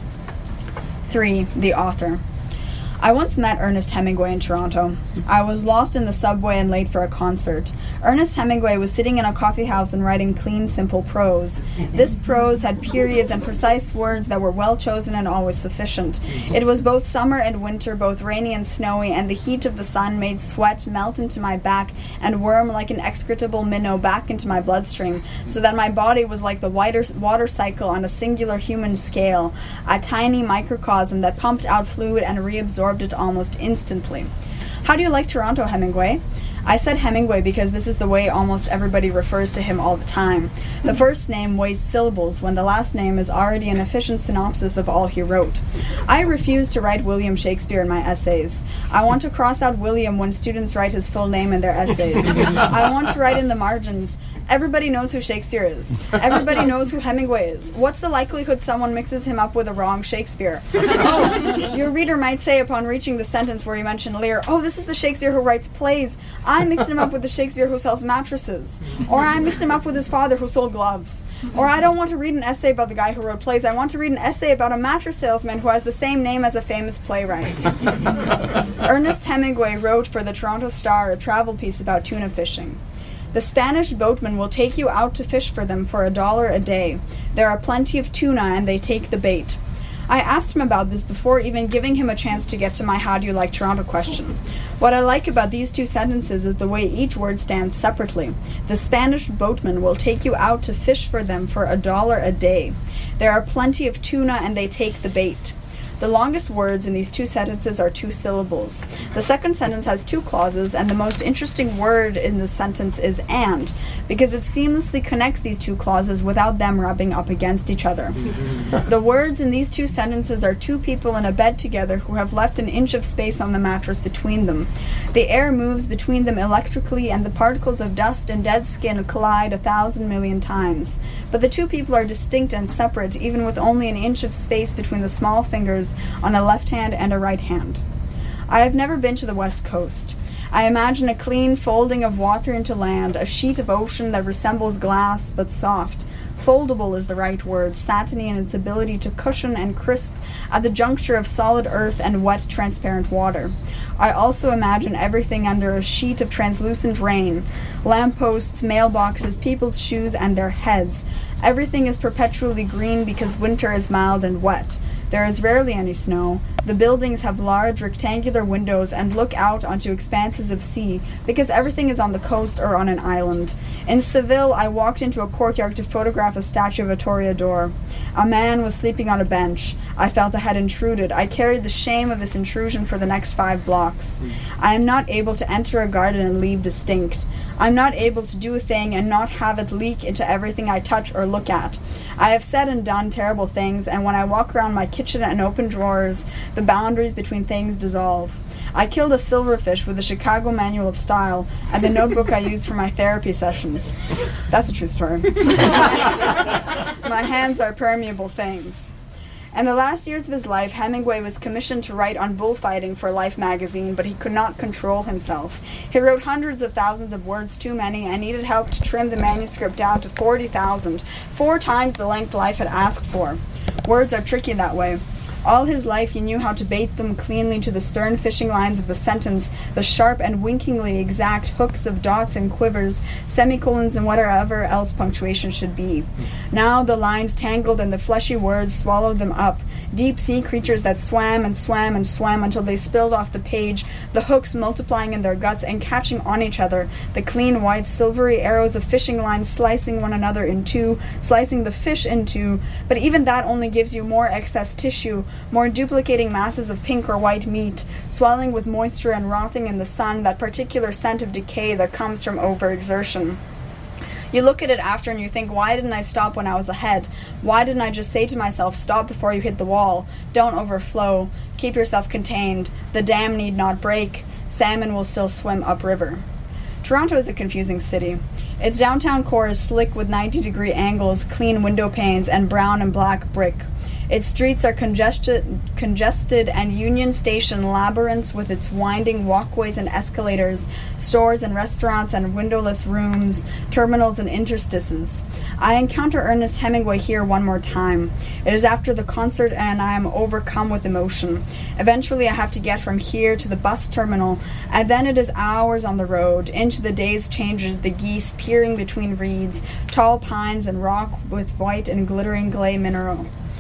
Speaker 5: Three, the author. I once met Ernest Hemingway in Toronto. I was lost in the subway and late for a concert. Ernest Hemingway was sitting in a coffee house and writing clean, simple prose. This prose had periods and precise words that were well chosen and always sufficient. It was both summer and winter, both rainy and snowy, and the heat of the sun made sweat melt into my back and worm like an excretable minnow back into my bloodstream, so that my body was like the wider water cycle on a singular human scale, a tiny microcosm that pumped out fluid and reabsorbed it almost instantly. How do you like Toronto, Hemingway? I said Hemingway because this is the way almost everybody refers to him all the time. The first name weighs syllables when the last name is already an efficient synopsis of all he wrote. I refuse to write William Shakespeare in my essays. I want to cross out William when students write his full name in their essays. I want to write in the margins, everybody knows who Shakespeare is. Everybody knows who Hemingway is. What's the likelihood someone mixes him up with a wrong Shakespeare? Oh, your reader might say upon reaching the sentence where you mention Lear, oh, this is the Shakespeare who writes plays. I mixed him up with the Shakespeare who sells mattresses. Or I mixed him up with his father who sold gloves. Or I don't want to read an essay about the guy who wrote plays. I want to read an essay about a mattress salesman who has the same name as a famous playwright. Ernest Hemingway wrote for the Toronto Star a travel piece about tuna fishing. The Spanish boatmen will take you out to fish for them for a dollar a day. There are plenty of tuna and they take the bait. I asked him about this before even giving him a chance to get to my how do you like Toronto question. What I like about these two sentences is the way each word stands separately. The Spanish boatmen will take you out to fish for them for a dollar a day. There are plenty of tuna and they take the bait. The longest words in these two sentences are two syllables. The second sentence has two clauses, and the most interesting word in the sentence is and, because it seamlessly connects these two clauses without them rubbing up against each other. The words in these two sentences are two people in a bed together who have left an inch of space on the mattress between them. The air moves between them electrically, and the particles of dust and dead skin collide a thousand million times. But the two people are distinct and separate, even with only an inch of space between the small fingers on a left hand and a right hand. I have never been to the West Coast. I imagine a clean folding of water into land, a sheet of ocean that resembles glass but soft. Foldable is the right word, satiny in its ability to cushion and crisp at the juncture of solid earth and wet, transparent water. I also imagine everything under a sheet of translucent rain, lampposts, mailboxes, people's shoes, and their heads. Everything is perpetually green because winter is mild and wet. There is rarely any snow. The buildings have large rectangular windows and look out onto expanses of sea because everything is on the coast or on an island. In Seville, I walked into a courtyard to photograph a statue of a toreador. A man was sleeping on a bench. I felt I had intruded. I carried the shame of this intrusion for the next five blocks. I am not able to enter a garden and leave distinct. I'm not able to do a thing and not have it leak into everything I touch or look at. I have said and done terrible things, and when I walk around my kitchen and open drawers, the boundaries between things dissolve. I killed a silverfish with the Chicago Manual of Style and the notebook I use for my therapy sessions. That's a true story. My hands are permeable things. In the last years of his life, Hemingway was commissioned to write on bullfighting for Life magazine, but he could not control himself. He wrote hundreds of thousands of words too many and needed help to trim the manuscript down to forty thousand, four times the length Life had asked for. Words are tricky that way. All his life he knew how to bait them cleanly to the stern fishing lines of the sentence, the sharp and winkingly exact hooks of dots and quivers, semicolons and whatever else punctuation should be. Now the lines tangled and the fleshy words swallowed them up, deep sea creatures that swam and swam and swam until they spilled off the page, the hooks multiplying in their guts and catching on each other, the clean white silvery arrows of fishing lines slicing one another in two, slicing the fish in two, but even that only gives you more excess tissue, more duplicating masses of pink or white meat, swelling with moisture and rotting in the sun, that particular scent of decay that comes from overexertion. You look at it after and you think, why didn't I stop when I was ahead? Why didn't I just say to myself, stop before you hit the wall, don't overflow, keep yourself contained, the dam need not break, salmon will still swim upriver. Toronto is a confusing city. Its downtown core is slick with ninety degree angles, clean window panes, and brown and black brick. Its streets are congested, congested and Union Station labyrinths with its winding walkways and escalators, stores and restaurants and windowless rooms, terminals and interstices. I encounter Ernest Hemingway here one more time. It is after the concert and I am overcome with emotion. Eventually I have to get from here to the bus terminal, and then it is hours on the road, into the day's changes, the geese peering between reeds, tall pines and rock with white and glittering clay mineral.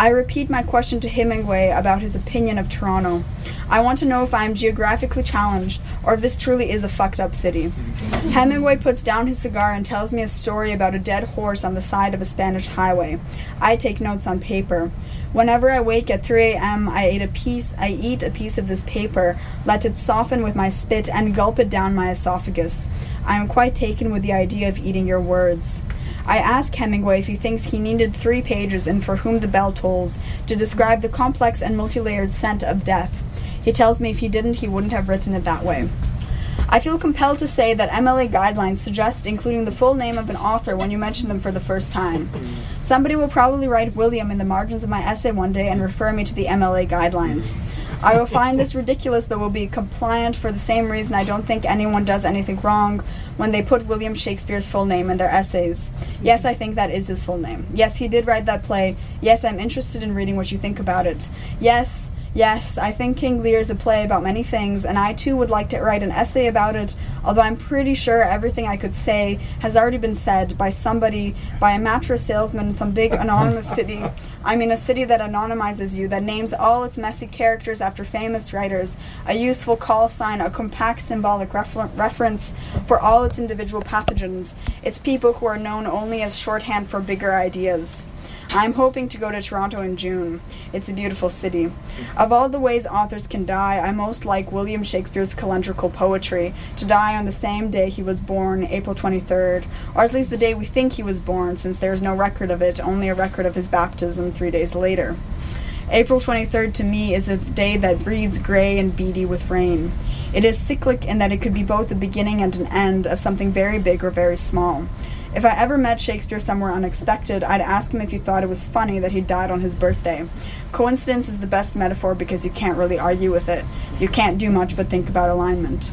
Speaker 5: I repeat my question to Hemingway about his opinion of Toronto. I want to know if I am geographically challenged or if this truly is a fucked up city. Hemingway puts down his cigar and tells me a story about a dead horse on the side of a Spanish highway. I take notes on paper. Whenever I wake at three a.m., I eat a piece I eat a piece of this paper, let it soften with my spit, and gulp it down my esophagus. I am quite taken with the idea of eating your words. I ask Hemingway if he thinks he needed three pages in For Whom the Bell Tolls to describe the complex and multi-layered scent of death. He tells me if he didn't, he wouldn't have written it that way. I feel compelled to say that M L A guidelines suggest including the full name of an author when you mention them for the first time. Somebody will probably write William in the margins of my essay one day and refer me to the M L A guidelines. I will find this ridiculous but will be compliant for the same reason I don't think anyone does anything wrong when they put William Shakespeare's full name in their essays. Yes, I think that is his full name. Yes, he did write that play. Yes, I'm interested in reading what you think about it. Yes, yes, I think King Lear is a play about many things, and I too would like to write an essay about it, although I'm pretty sure everything I could say has already been said by somebody, by a mattress salesman in some big anonymous city. I mean a city that anonymizes you, that names all its messy characters after famous writers, a useful call sign, a compact symbolic refer- reference for all its individual pathogens, its people who are known only as shorthand for bigger ideas. I'm hoping to go to Toronto in June. It's a beautiful city. Of all the ways authors can die, I most like William Shakespeare's calendrical poetry, to die on the same day he was born, April twenty-third, or at least the day we think he was born, since there is no record of it, only a record of his baptism three days later. April twenty-third to me is a day that breathes grey and beady with rain. It is cyclic in that it could be both the beginning and an end of something very big or very small. If I ever met Shakespeare somewhere unexpected, I'd ask him if he thought it was funny that he died on his birthday. Coincidence is the best metaphor because you can't really argue with it. You can't do much but think about alignment.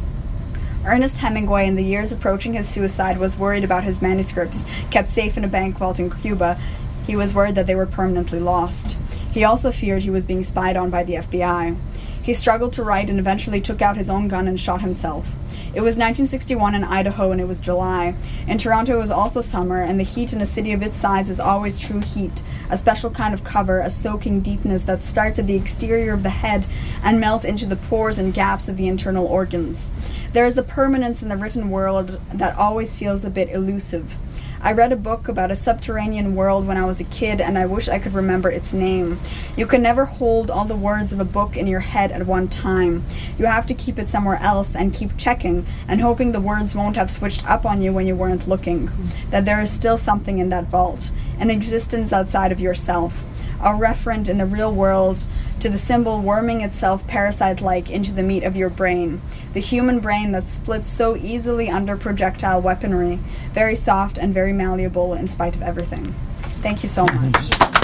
Speaker 5: Ernest Hemingway, in the years approaching his suicide, was worried about his manuscripts, kept safe in a bank vault in Cuba. He was worried that they were permanently lost. He also feared he was being spied on by the F B I. He struggled to write and eventually took out his own gun and shot himself. It was nineteen sixty-one in Idaho and it was July. In Toronto it was also summer, and the heat in a city of its size is always true heat, a special kind of cover, a soaking deepness that starts at the exterior of the head and melts into the pores and gaps of the internal organs. There is a permanence in the written world that always feels a bit elusive. I read a book about a subterranean world when I was a kid, and I wish I could remember its name. You can never hold all the words of a book in your head at one time. You have to keep it somewhere else and keep checking and hoping the words won't have switched up on you when you weren't looking, that there is still something in that vault, an existence outside of yourself, a referent in the real world to the symbol worming itself parasite-like into the meat of your brain, the human brain that splits so easily under projectile weaponry, very soft and very malleable in spite of everything. Thank you so much.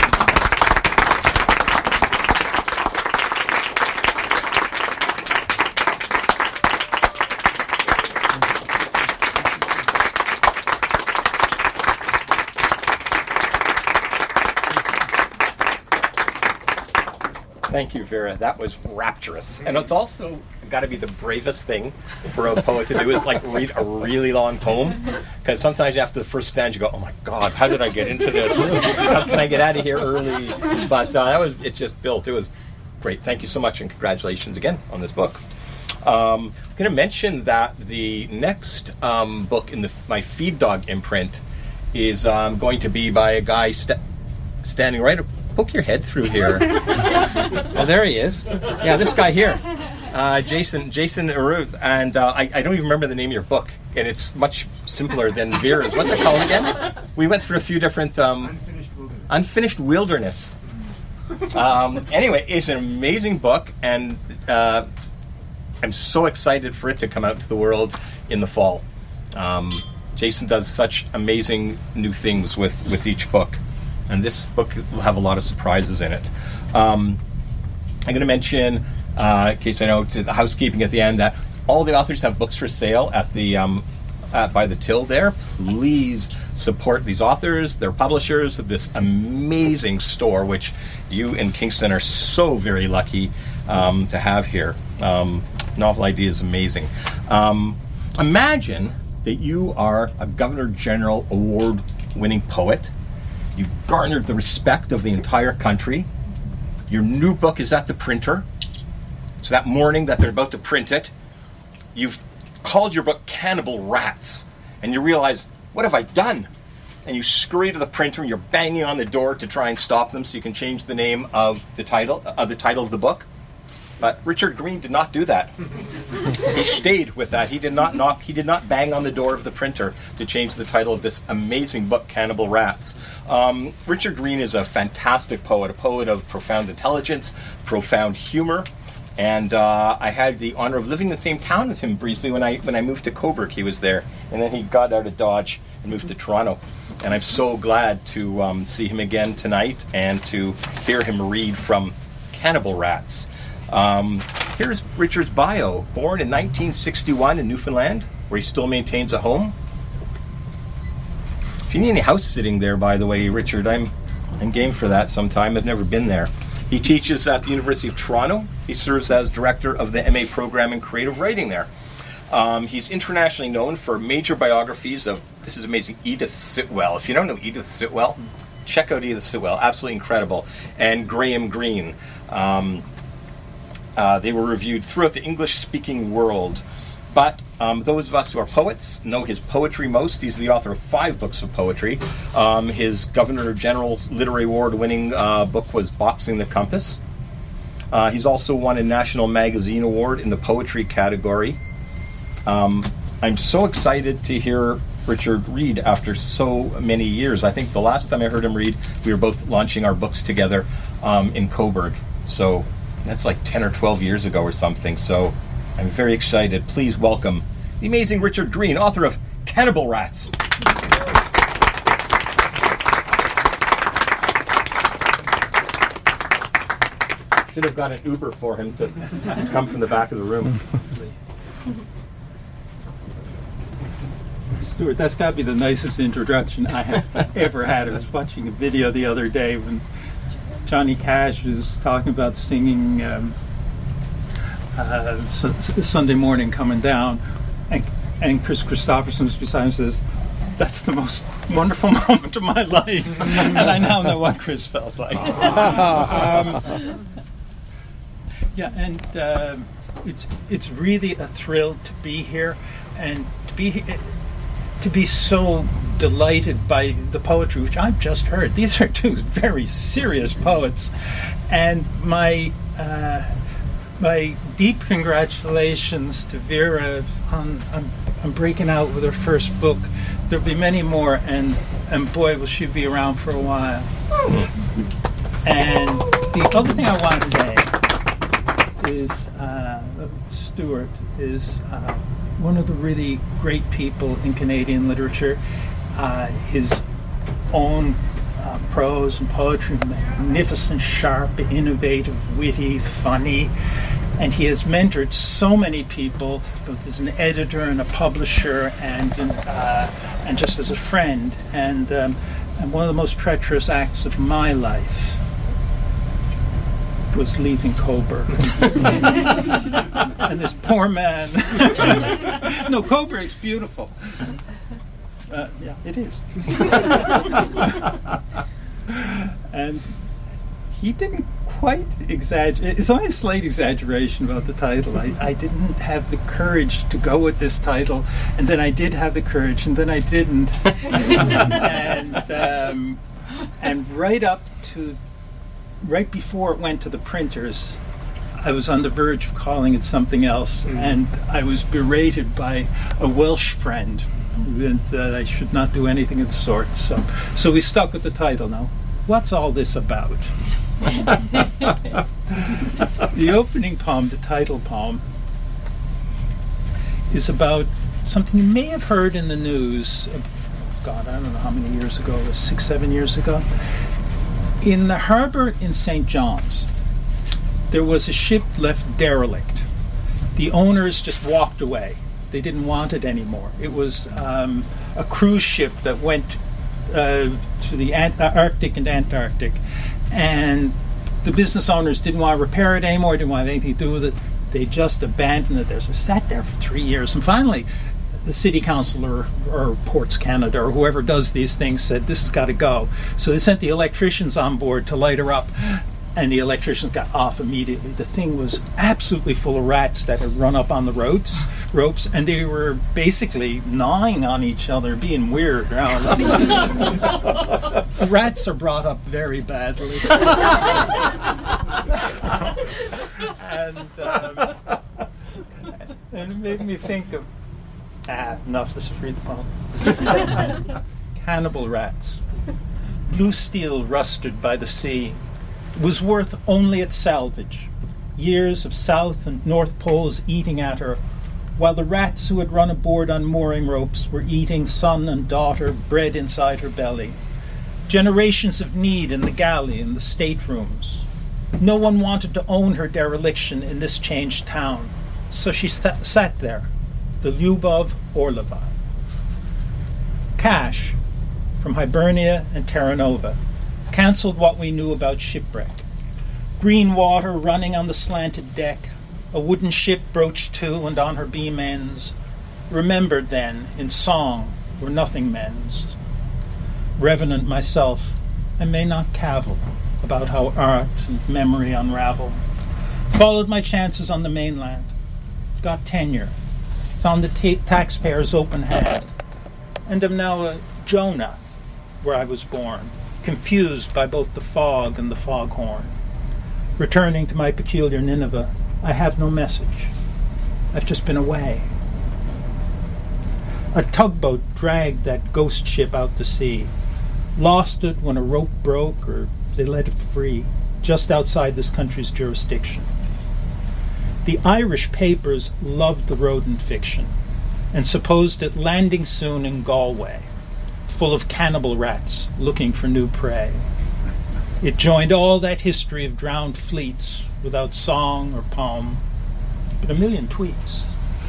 Speaker 3: Thank you, Vera. That was rapturous. And it's also got to be the bravest thing for a poet to do is like read a really long poem. Because sometimes after the first stanza you go, oh my God, how did I get into this? How can I get out of here early? But uh, that was, it just built. It was great. Thank you so much, and congratulations again on this book. Um, I'm going to mention that the next um, book in the, my Feed Dog imprint is um, going to be by a guy st- standing right up. Poke your head through here. Oh, there he is. Yeah, this guy here. Uh, Jason Jason Arut. And uh, I, I don't even remember the name of your book. And it's much simpler than Vera's. What's it called again? We went through a few different... Um, Unfinished Wilderness. Unfinished Wilderness. Um, anyway, it's an amazing book. And uh, I'm so excited for it to come out to the world in the fall. Um, Jason does such amazing new things with, with each book. And this book will have a lot of surprises in it. Um, I'm going to mention, uh, in case I know, to the housekeeping at the end, that all the authors have books for sale at the um, at, by the till there. Please support these authors, their publishers, of this amazing store, which you in Kingston are so very lucky um, to have here. Um, Novel Idea is amazing. Um, imagine that you are a Governor General Award-winning poet, You garnered the respect of the entire country. Your new book is at the printer. So that morning that they're about to print it, you've called your book Cannibal Rats. And you realize, what have I done? And you scurry to the printer and you're banging on the door to try and stop them so you can change the name of the title of the title of the book. But Richard Green did not do that. He stayed with that. He did not knock, he did not bang on the door of the printer to change the title of this amazing book, Cannibal Rats. Um, Richard Green is a fantastic poet, a poet of profound intelligence, profound humor. And uh, I had the honor of living in the same town with him briefly when I when I moved to Cobourg. He was there. And then he got out of Dodge and moved to Toronto. And I'm so glad to um, see him again tonight and to hear him read from Cannibal Rats. Um, here's Richard's bio. Born in nineteen sixty-one in Newfoundland, where he still maintains a home. If you need any house sitting there, by the way, Richard, I'm I'm game for that sometime. I've never been there. He teaches at the University of Toronto. He serves as director of the M A program in creative writing there. Um, he's internationally known for major biographies of, this is amazing, Edith Sitwell. If you don't know Edith Sitwell, check out Edith Sitwell. Absolutely incredible. And Graham Greene. Um, Uh, they were reviewed throughout the English-speaking world. But um, those of us who are poets know his poetry most. He's the author of five books of poetry. Um, his Governor General Literary Award-winning uh, book was Boxing the Compass. Uh, he's also won a National Magazine Award in the poetry category. Um, I'm so excited to hear Richard read after so many years. I think the last time I heard him read, we were both launching our books together um, in Cobourg. So that's like ten or twelve years ago or something. So I'm very excited. Please welcome the amazing Richard Green, author of Cannibal Rats. Should have got an Uber for him to come from the back of the room.
Speaker 6: Stuart, that's got to be the nicest introduction I have ever had. I was watching a video the other day when Johnny Cash was talking about singing um, uh, S- Sunday Morning Coming Down, and, and Chris Christopherson was beside him and says, "That's the most wonderful moment of my life." And I now know what Chris felt like. um, yeah, and uh, it's it's really a thrill to be here, and to be to be so delighted by the poetry which I've just heard. These are two very serious poets, and my uh, my deep congratulations to Vera on, on on breaking out with her first book. There'll be many more, and and boy, will she be around for a while. And the other thing I want to say is uh, Stuart is uh, one of the really great people in Canadian literature. Uh, his own uh, prose and poetry, magnificent, sharp, innovative, witty, funny, and he has mentored so many people, both as an editor and a publisher, and uh, and just as a friend. And um, and one of the most treacherous acts of my life was leaving Cobourg. And this poor man. No, Cobourg's beautiful. Uh, yeah, it is. And he didn't quite exaggerate. It's only a slight exaggeration about the title. I, I didn't have the courage to go with this title, and then I did have the courage, and then I didn't. and um, and right up to, right before it went to the printers, I was on the verge of calling it something else, mm-hmm. and I was berated by a Welsh friend that I should not do anything of the sort. So, so we stuck with the title now. What's all this about? The opening poem, the title poem, is about something you may have heard in the news. God, I don't know how many years ago. It was six, seven years ago. In the harbor in Saint John's, there was a ship left derelict. The owners just walked away. They didn't want it anymore. It was um, a cruise ship that went uh, to the Ant- uh, Arctic and Antarctic, and the business owners didn't want to repair it anymore, didn't want anything to do with it. They just abandoned it there. So it sat there for three years, and finally the city council or, or Ports Canada or whoever does these things said, this has got to go. So they sent the electricians on board to light her up, and the electricians got off immediately. The thing was absolutely full of rats that had run up on the ropes, ropes, and they were basically gnawing on each other, being weird. The rats are brought up very badly. and, um, and it made me think of Ah, enough, let's just read the poem. Cannibal rats. Blue steel rusted by the sea was worth only at salvage. Years of South and North Poles eating at her, while the rats who had run aboard on mooring ropes were eating son and daughter bred inside her belly. Generations of need in the galley and the staterooms. No one wanted to own her dereliction in this changed town, so she st- sat there. The Lyubov Orlova. Cash, from Hibernia and Terra Nova, cancelled what we knew about shipwreck. Green water running on the slanted deck, a wooden ship broached to and on her beam ends, remembered then in song where nothing mends. Revenant myself, I may not cavil about how art and memory unravel. Followed my chances on the mainland, got tenure, found the t- taxpayer's open hand, and am now a Jonah, where I was born, confused by both the fog and the foghorn. Returning to my peculiar Nineveh, I have no message. I've just been away. A tugboat dragged that ghost ship out to sea, lost it when a rope broke or they let it free, just outside this country's jurisdiction. The Irish papers loved the rodent fiction and supposed it landing soon in Galway, full of cannibal rats looking for new prey. It joined all that history of drowned fleets without song or poem, but a million tweets.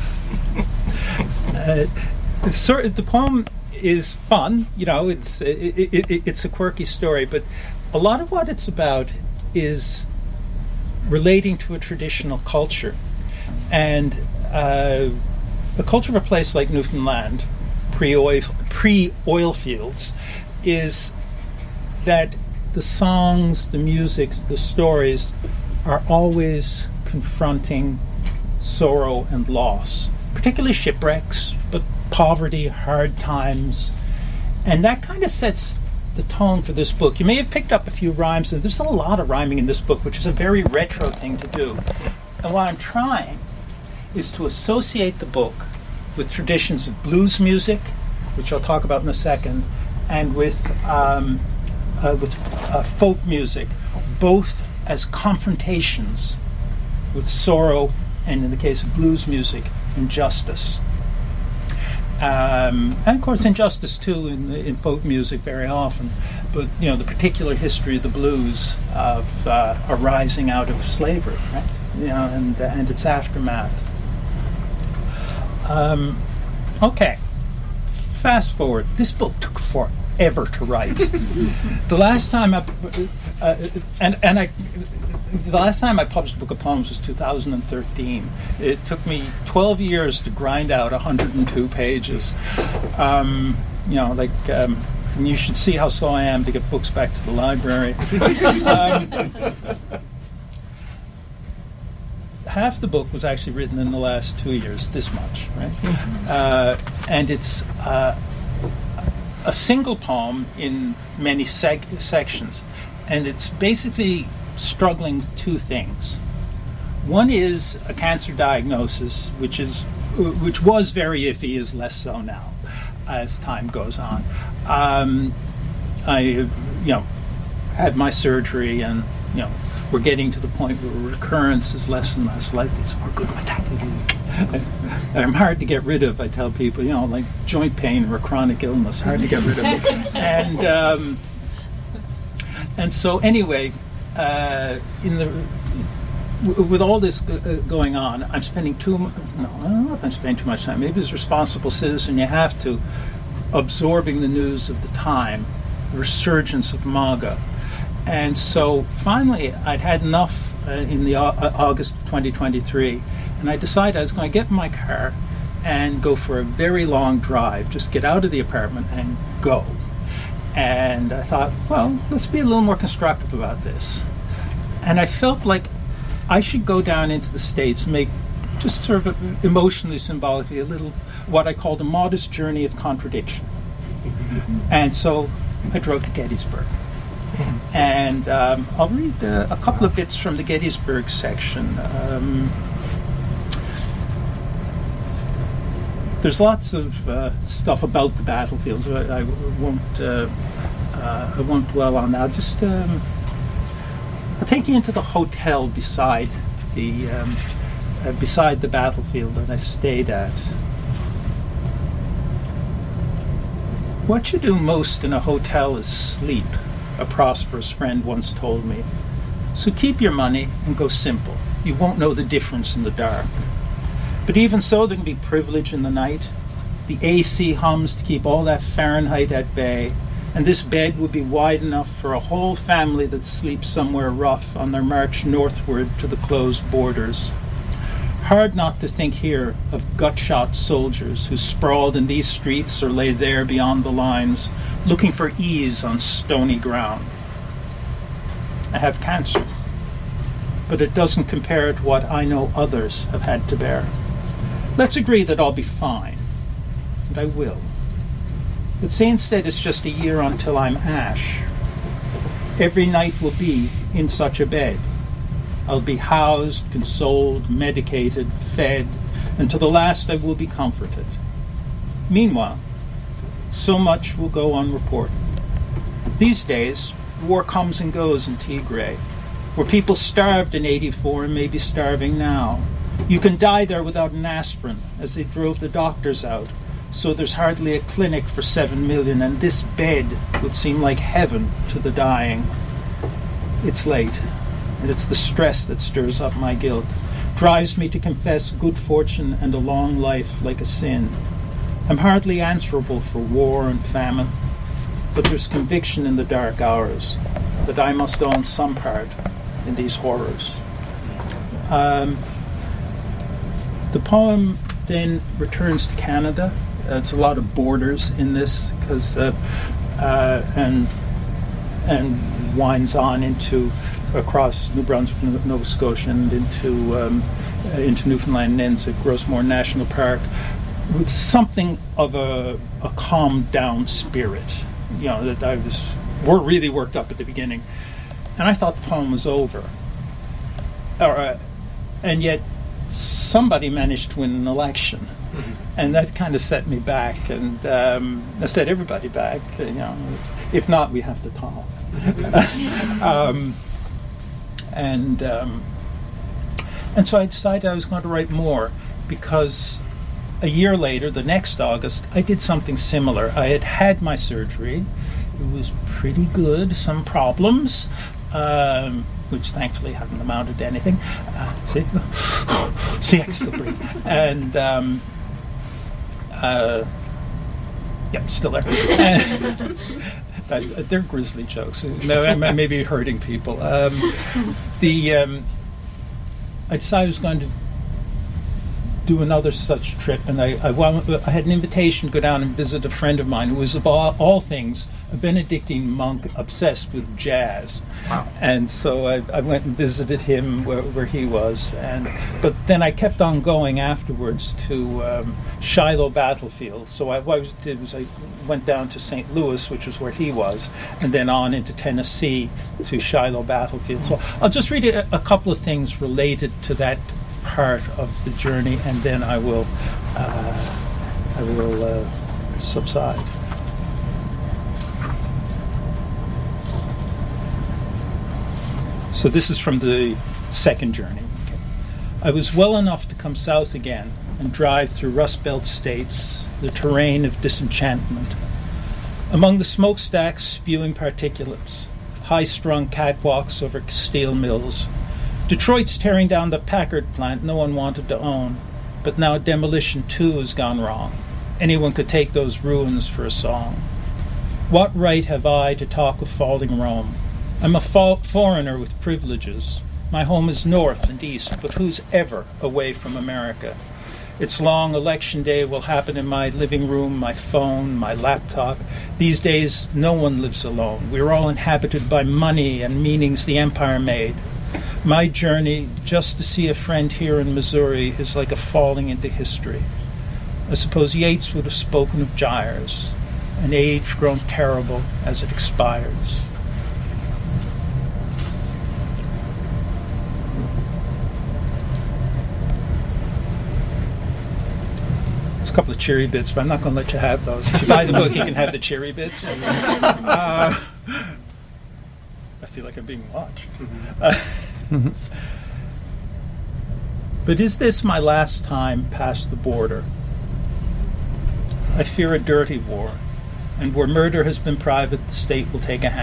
Speaker 6: uh, the, sort of, the poem is fun, you know, it's it, it, it, it's a quirky story, but a lot of what it's about is relating to a traditional culture. And uh, the culture of a place like Newfoundland, pre-oil, pre-oil fields, is that the songs, the music, the stories are always confronting sorrow and loss, particularly shipwrecks, but poverty, hard times. And that kind of sets the tone for this book. You may have picked up a few rhymes, and there's a lot of rhyming in this book, which is a very retro thing to do. And what I'm trying is to associate the book with traditions of blues music, which I'll talk about in a second, and with um, uh, with uh, folk music, both as confrontations with sorrow, and in the case of blues music, injustice. Um, and of course injustice too in, in folk music very often, but you know the particular history of the blues of uh, arising out of slavery, right? You know, and uh, and its aftermath. Um, okay, fast forward. This book took forever to write. the last time I uh, and and I. The last time I published a book of poems was two thousand thirteen. It took me twelve years to grind out one hundred two pages. Um, you know, like, um, you should see how slow I am to get books back to the library. um, half the book was actually written in the last two years, this much, right? Uh, and it's uh, a single poem in many sec- sections. And it's basically struggling with two things. One is a cancer diagnosis, which is which was very iffy, is less so now as time goes on. Um, I, you know, had my surgery, and you know, we're getting to the point where recurrence is less and less likely. So we're good with that. I'm hard to get rid of. I tell people, you know, like joint pain or a chronic illness, hard to get rid of. and um, and so anyway. Uh, in the w- with all this g- uh, going on, I'm spending too mu- no, I don't know if I'm spending too much time. Maybe as a responsible citizen, you have to absorbing the news of the time, the resurgence of MAGA, and so finally, I'd had enough uh, in the uh, August twenty twenty-three, and I decided I was going to get in my car and go for a very long drive. Just get out of the apartment and go. And I thought, well, let's be a little more constructive about this. And I felt like I should go down into the States and make just sort of emotionally, symbolically, a little, what I called a modest journey of contradiction. And so I drove to Gettysburg. And um, I'll read uh, a couple of bits from the Gettysburg section. Um, there's lots of uh, stuff about the battlefield, so I, I won't uh, uh, I won't dwell on that. I'll just um, I'll take you into the hotel beside the um, uh, beside the battlefield that I stayed at. What you do most in a hotel is sleep, a prosperous friend once told me. So keep your money and go simple. You won't know the difference in the dark. But even so, there can be privilege in the night. The A C hums to keep all that Fahrenheit at bay, and this bed would be wide enough for a whole family that sleeps somewhere rough on their march northward to the closed borders. Hard not to think here of gut-shot soldiers who sprawled in these streets or lay there beyond the lines, looking for ease on stony ground. I have cancer, but it doesn't compare to what I know others have had to bear. Let's agree that I'll be fine, and I will. But say instead it's just a year until I'm ash. Every night will be in such a bed. I'll be housed, consoled, medicated, fed, and to the last I will be comforted. Meanwhile, so much will go unreported. These days, war comes and goes in Tigray, where people starved in eighty-four and may be starving now. You can die there without an aspirin, as they drove the doctors out, so there's hardly a clinic for seven million, and this bed would seem like heaven to the dying. It's late, and it's the stress that stirs up my guilt, drives me to confess good fortune and a long life like a sin. I'm hardly answerable for war and famine, but there's conviction in the dark hours that I must own some part in these horrors. Um, the poem then returns to Canada. Uh, it's a lot of borders in this, because uh, uh, and and winds on into across New Brunswick, Nova Scotia, and into um, uh, into Newfoundland, and ends at Grossmore National Park, with something of a, a calmed down spirit. You know, that I was were really worked up at the beginning, and I thought the poem was over. Or, uh, and yet somebody managed to win an election, mm-hmm. and that kind of set me back, and um, I set everybody back. You know, if not, we have to talk. um, and um, and so I decided I was going to write more, because a year later, the next August, I did something similar. I had had my surgery. It was pretty good. Some problems, um, which thankfully haven't amounted to anything. Uh, see? see, I can still breathe. And, um, uh, yep, still there. And, uh, they're grisly jokes. Maybe hurting people. Um, the um, I decided I was going to do another such trip, and I, I, I had an invitation to go down and visit a friend of mine who was, of all, all things, a Benedictine monk obsessed with jazz. Wow. And so I, I went and visited him where, where he was. And but then I kept on going afterwards to um, Shiloh Battlefield. So I, what I did was I went down to Saint Louis, which was where he was, and then on into Tennessee to Shiloh Battlefield. So I'll just read a, a couple of things related to that part of the journey, and then I will uh, I will uh, subside. So this is from the second journey. Okay. I was well enough to come south again and drive through Rust Belt states, the terrain of disenchantment. Among the smokestacks spewing particulates, high-strung catwalks over steel mills. Detroit's tearing down the Packard plant no one wanted to own, but now demolition too has gone wrong. Anyone could take those ruins for a song. What right have I to talk of falling Rome? I'm a fa- foreigner with privileges. My home is north and east, but who's ever away from America? It's long. Election day will happen in my living room, my phone, my laptop. These days, no one lives alone. We're all inhabited by money and meanings the empire made. My journey, just to see a friend here in Missouri, is like a falling into history. I suppose Yeats would have spoken of gyres, an age grown terrible as it expires. There's a couple of cheery bits, but I'm not going to let you have those. If you buy the book, you can have the cheery bits. Uh, I feel like I'm being watched. Uh, but is this my last time past the border? I fear a dirty war, and where murder has been private, the state will take a hand.